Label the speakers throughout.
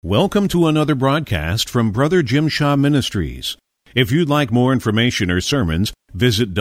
Speaker 1: Welcome to another broadcast from Brother Jim Shaw Ministries. If you'd like more information or sermons, visit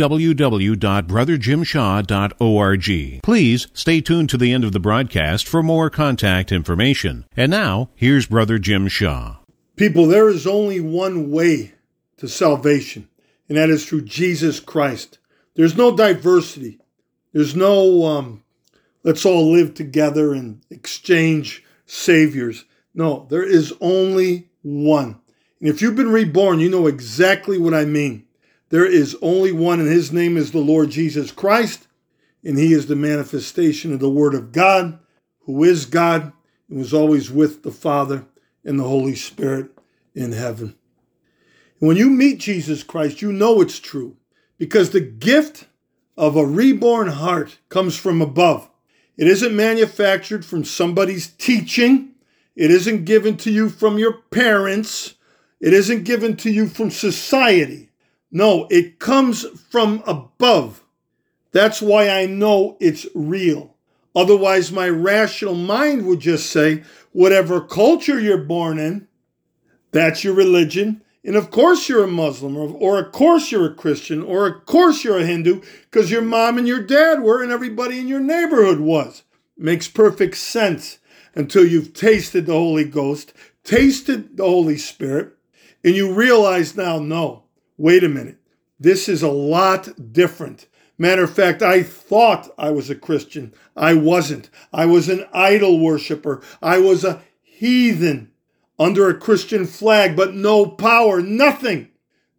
Speaker 1: www.brotherjimshaw.org. Please stay tuned to the end of the broadcast for more contact information. And now, here's Brother Jim Shaw.
Speaker 2: People, there is only one way to salvation, and that is through Jesus Christ. There's no diversity. There's no, let's all live together and exchange saviors. No, there is only one. And if you've been reborn, you know exactly what I mean. There is only one, and his name is the Lord Jesus Christ, and he is the manifestation of the Word of God, who is God, and was always with the Father and the Holy Spirit in heaven. And when you meet Jesus Christ, you know it's true, because the gift of a reborn heart comes from above. It isn't manufactured from somebody's teaching. It isn't given to you from your parents. It isn't given to you from society. No, it comes from above. That's why I know it's real. Otherwise, my rational mind would just say, whatever culture you're born in, that's your religion. And of course you're a Muslim, or of course you're a Christian, or of course you're a Hindu, because your mom and your dad were and everybody in your neighborhood was. Makes perfect sense. Until you've tasted the Holy Ghost, tasted the Holy Spirit, and you realize now, no, wait a minute, this is a lot different. Matter of fact, I thought I was a Christian. I wasn't. I was an idol worshiper. I was a heathen under a Christian flag, but no power, nothing.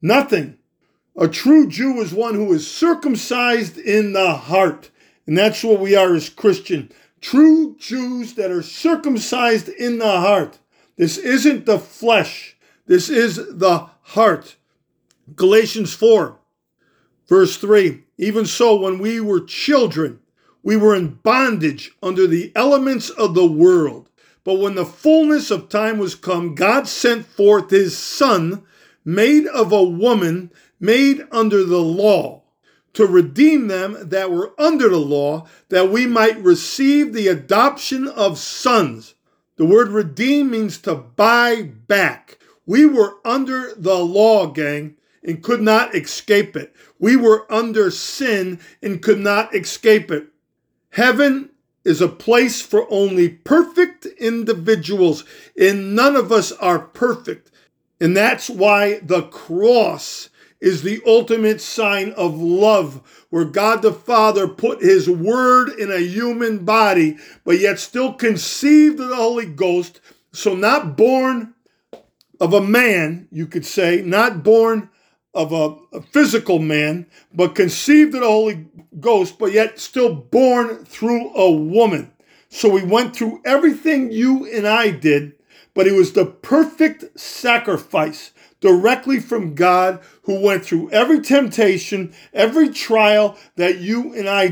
Speaker 2: A true Jew is one who is circumcised in the heart, and that's what we are as Christian. True Jews that are circumcised in the heart. This isn't the flesh. This is the heart. Galatians 4, verse 3. Even so, when we were children, we were in bondage under the elements of the world. But when the fullness of time was come, God sent forth his Son, made of a woman, made under the law, to redeem them that were under the law, that we might receive the adoption of sons. The word redeem means to buy back. We were under the law, gang, and could not escape it. We were under sin and could not escape it. Heaven is a place for only perfect individuals, and none of us are perfect. And that's why the cross is the ultimate sign of love, where God the Father put his word in a human body, but yet still conceived of the Holy Ghost. So not born of a man, you could say, not born of a physical man, but conceived of the Holy Ghost, but yet still born through a woman. So he went through everything you and I did, but he was the perfect sacrifice directly from God, who went through every temptation, every trial that you and I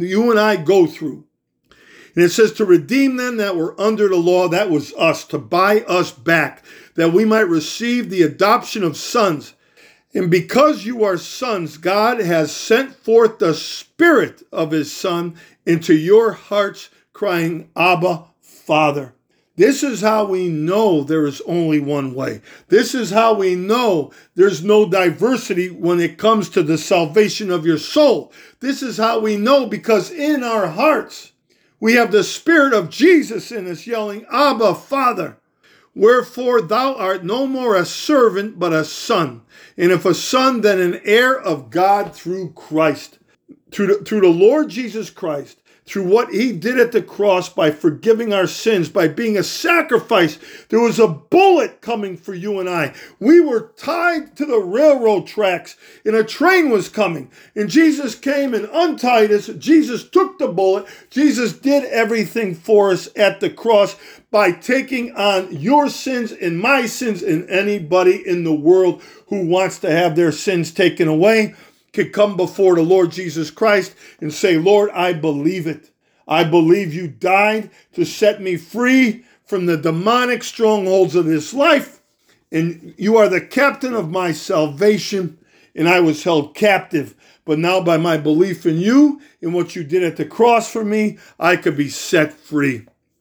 Speaker 2: go through. And it says to redeem them that were under the law, that was us, to buy us back, that we might receive the adoption of sons. And because you are sons, God has sent forth the Spirit of his Son into your hearts, crying, Abba, Father. This is how we know there is only one way. This is how we know there's no diversity when it comes to the salvation of your soul. This is how we know, because in our hearts, we have the Spirit of Jesus in us yelling, Abba, Father. Wherefore thou art no more a servant, but a son. And if a son, then an heir of God through Christ. Through the Lord Jesus Christ. Through what he did at the cross by forgiving our sins, by being a sacrifice. There was a bullet coming for you and I. We were tied to the railroad tracks and a train was coming. And Jesus came and untied us. Jesus took the bullet. Jesus did everything for us at the cross by taking on your sins and my sins, and anybody in the world who wants to have their sins taken away could come before the Lord Jesus Christ and say, Lord, I believe it. I believe you died to set me free from the demonic strongholds of this life. And you are the captain of my salvation. And I was held captive. But now by my belief in you and what you did at the cross for me, I could be set free.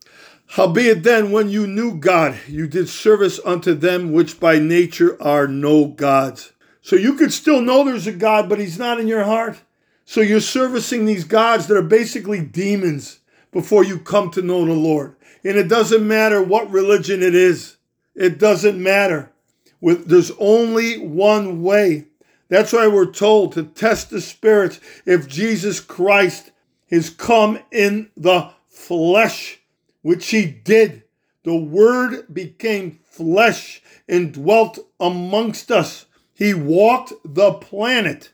Speaker 2: Howbeit then, when you knew God, you did service unto them which by nature are no gods. So you could still know there's a God, but he's not in your heart. So you're servicing these gods that are basically demons before you come to know the Lord. And it doesn't matter what religion it is. It doesn't matter. There's only one way. That's why we're told to test the spirits if Jesus Christ has come in the flesh, which he did. The Word became flesh and dwelt amongst us. He walked the planet.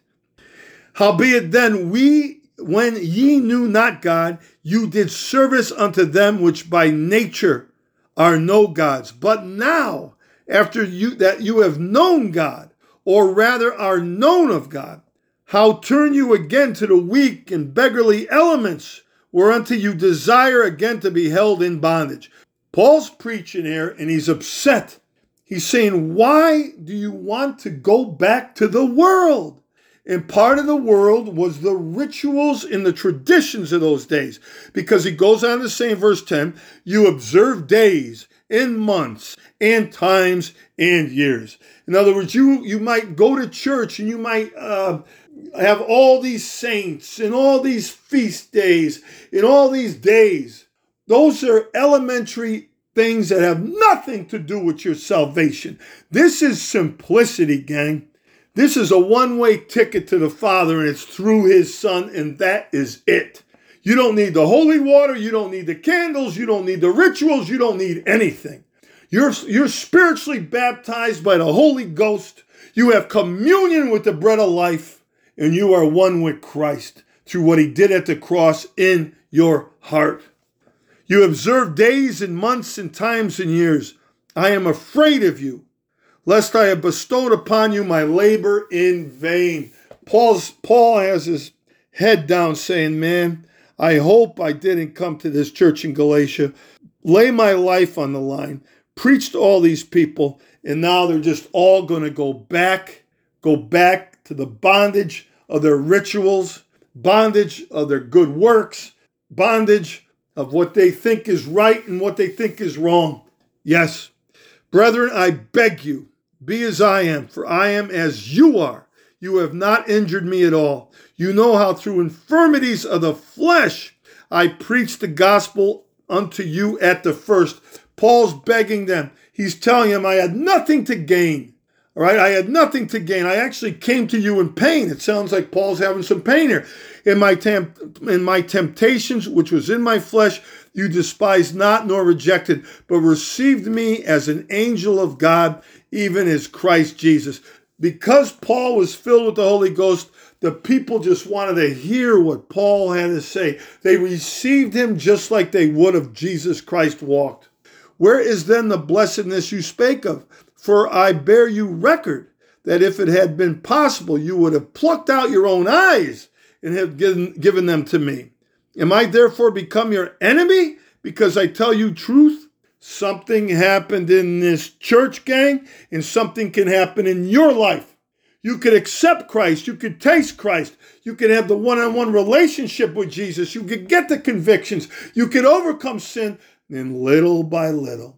Speaker 2: Howbeit then when ye knew not God, you did service unto them which by nature are no gods. But now, after that you have known God, or rather are known of God, how turn you again to the weak and beggarly elements, whereunto you desire again to be held in bondage? Paul's preaching here, and he's upset. He's saying, why do you want to go back to the world? And part of the world was the rituals and the traditions of those days. Because he goes on to say in verse 10, you observe days and months and times and years. In other words, you might go to church and you might have all these saints and all these feast days and all these days. Those are elementary things that have nothing to do with your salvation. This is simplicity, gang. This is a one-way ticket to the Father, and it's through his Son, and that is it. You don't need the holy water. You don't need the candles. You don't need the rituals. You don't need anything. You're spiritually baptized by the Holy Ghost. You have communion with the bread of life, and you are one with Christ through what he did at the cross in your heart. You observe days and months and times and years. I am afraid of you, lest I have bestowed upon you my labor in vain. Paul has his head down saying, man, I hope I didn't come to this church in Galatia, lay my life on the line, preach to all these people, and now they're just all going to go back to the bondage of their rituals, bondage of their good works, bondage of what they think is right and what they think is wrong. Yes, brethren, I beg you, be as I am, for I am as you are. You have not injured me at all. You know how through infirmities of the flesh I preached the gospel unto you at the first. Paul's begging them. He's telling them, I had nothing to gain. All right, I had nothing to gain. I actually came to you in pain. It sounds like Paul's having some pain here. In my temptations, which was in my flesh, you despised not nor rejected, but received me as an angel of God, even as Christ Jesus. Because Paul was filled with the Holy Ghost, the people just wanted to hear what Paul had to say. They received him just like they would if Jesus Christ walked. Where is then the blessedness you spake of? For I bear you record that if it had been possible, you would have plucked out your own eyes and have given them to me. Am I therefore become your enemy because I tell you truth? Something happened in this church, gang, and something can happen in your life. You could accept Christ. You could taste Christ. You could have the one-on-one relationship with Jesus. You could get the convictions. You could overcome sin. And little by little,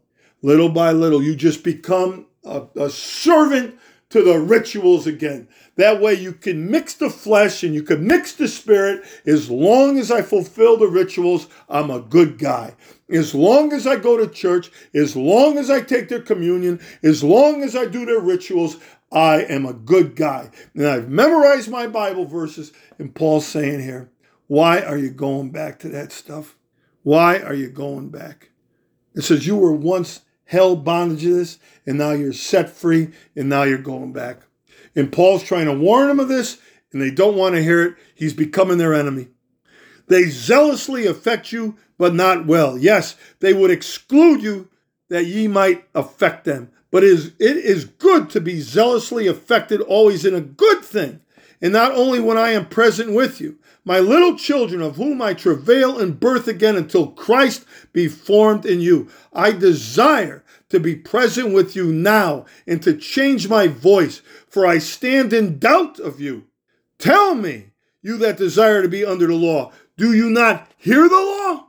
Speaker 2: you just become a servant to the rituals again. That way you can mix the flesh and you can mix the spirit. As long as I fulfill the rituals, I'm a good guy. As long as I go to church, as long as I take their communion, as long as I do their rituals, I am a good guy. And I've memorized my Bible verses. And Paul's saying here, why are you going back to that stuff? Why are you going back? It says you were once held bondage to this, and now you're set free, and now you're going back. And Paul's trying to warn them of this, and they don't want to hear it. He's becoming their enemy. They zealously affect you, but not well. Yes, they would exclude you that ye might affect them. But it is good to be zealously affected always in a good thing, and not only when I am present with you. My little children, of whom I travail in birth again until Christ be formed in you. I desire to be present with you now and to change my voice, for I stand in doubt of you. Tell me, you that desire to be under the law, do you not hear the law?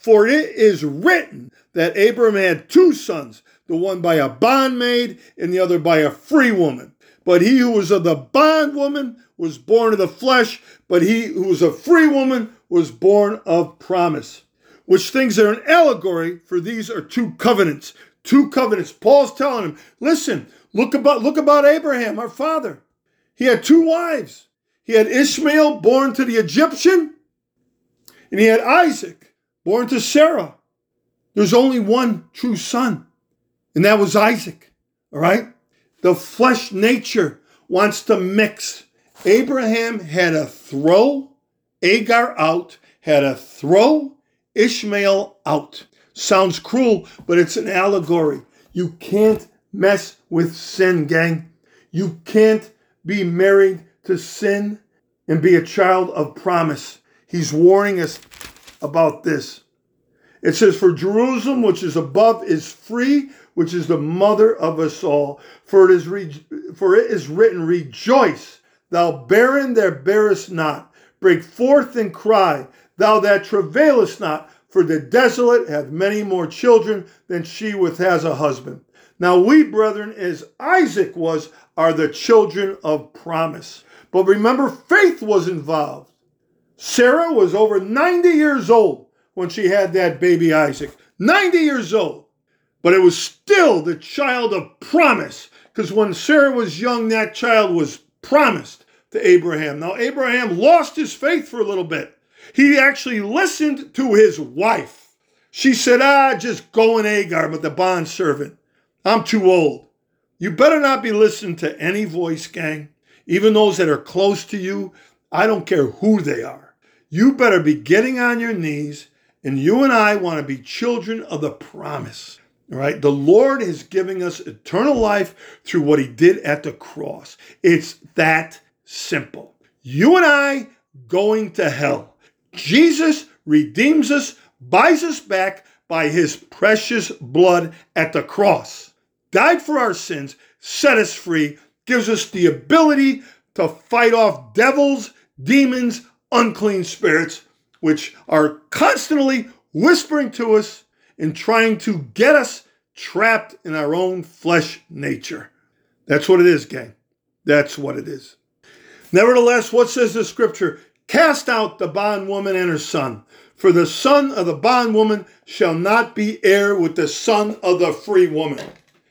Speaker 2: For it is written that Abram had two sons, the one by a bondmaid and the other by a free woman. But he who was of the bondwoman was born of the flesh, but he who was a free woman was born of promise. Which things are an allegory, for these are two covenants. Two covenants. Paul's telling him, listen, look about Abraham, our father. He had two wives. He had Ishmael, born to the Egyptian, and he had Isaac, born to Sarah. There's only one true son, and that was Isaac. All right? The flesh nature wants to mix. Abraham had to throw Hagar out, had to throw Ishmael out. Sounds cruel, but it's an allegory. You can't mess with sin, gang. You can't be married to sin and be a child of promise. He's warning us about this. It says, for Jerusalem, which is above, is free, which is the mother of us all. For it is written, rejoice, thou barren that bearest not. Break forth and cry, thou that travailest not. For the desolate hath many more children than she which has a husband. Now we, brethren, as Isaac was, are the children of promise. But remember, faith was involved. Sarah was over 90 years old when she had that baby Isaac. 90 years old. But it was still the child of promise. Because when Sarah was young, that child was promised to Abraham. Now, Abraham lost his faith for a little bit. He actually listened to his wife. She said, just go in Hagar, but the bondservant. I'm too old. You better not be listening to any voice, gang. Even those that are close to you, I don't care who they are. You better be getting on your knees, and you and I want to be children of the promise. All right? The Lord is giving us eternal life through what he did at the cross. It's that simple. You and I going to hell. Jesus redeems us, buys us back by his precious blood at the cross. Died for our sins, set us free, gives us the ability to fight off devils, demons, unclean spirits, which are constantly whispering to us and trying to get us trapped in our own flesh nature. That's what it is, gang. That's what it is. Nevertheless, what says the scripture? Cast out the bondwoman and her son, for the son of the bondwoman shall not be heir with the son of the free woman.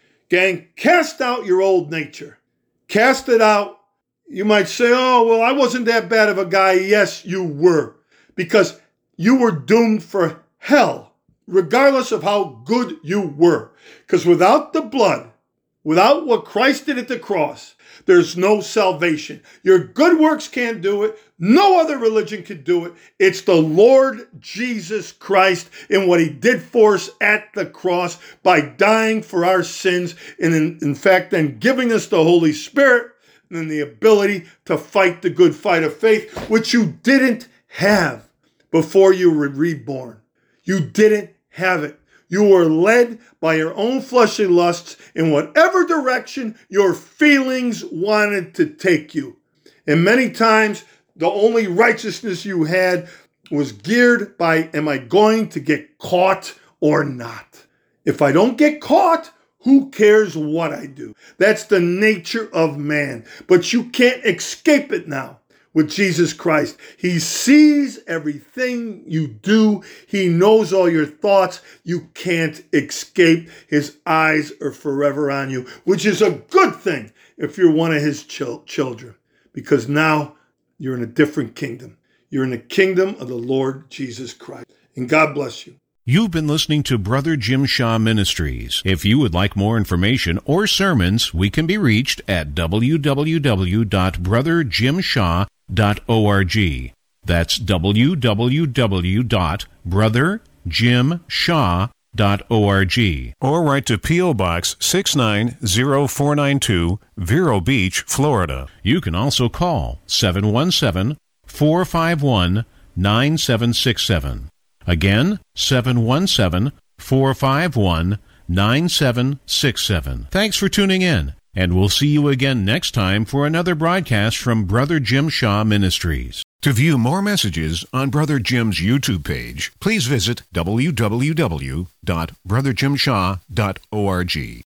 Speaker 2: Gang, cast out your old nature. Cast it out. You might say, oh, well, I wasn't that bad of a guy. Yes, you were. Because you were doomed for hell, regardless of how good you were. Because without the blood, without what Christ did at the cross, there's no salvation. Your good works can't do it. No other religion could do it. It's the Lord Jesus Christ and what he did for us at the cross by dying for our sins and in fact then giving us the Holy Spirit and the ability to fight the good fight of faith, which you didn't have before you were reborn. You didn't have it. You were led by your own fleshly lusts in whatever direction your feelings wanted to take you. And many times, the only righteousness you had was geared by, am I going to get caught or not? If I don't get caught, who cares what I do? That's the nature of man. But you can't escape it now with Jesus Christ. He sees everything you do. He knows all your thoughts. You can't escape. His eyes are forever on you, which is a good thing if you're one of his children, because now you're in a different kingdom. You're in the kingdom of the Lord Jesus Christ. And God bless you.
Speaker 1: You've been listening to Brother Jim Shaw Ministries. If you would like more information or sermons, we can be reached at www.brotherjimshaw.org. That's www.brotherjimshaw.org. Or write to P.O. Box 690492, Vero Beach, Florida. You can also call 717-451-9767. Again, 717-451-9767. Thanks for tuning in, and we'll see you again next time for another broadcast from Brother Jim Shaw Ministries. To view more messages on Brother Jim's YouTube page, please visit www.brotherjimshaw.org.